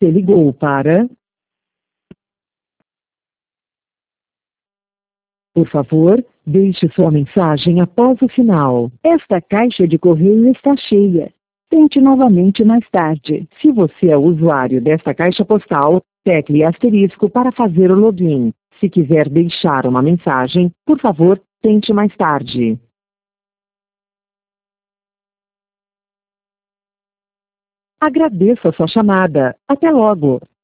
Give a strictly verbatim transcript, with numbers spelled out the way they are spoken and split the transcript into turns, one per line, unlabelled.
Você ligou para... Por favor, deixe sua mensagem após o sinal. Esta caixa de correio está cheia. Tente novamente mais tarde. Se você é usuário desta caixa postal, tecle asterisco para fazer o login. Se quiser deixar uma mensagem, por favor, tente mais tarde. Agradeço a sua chamada. Até logo.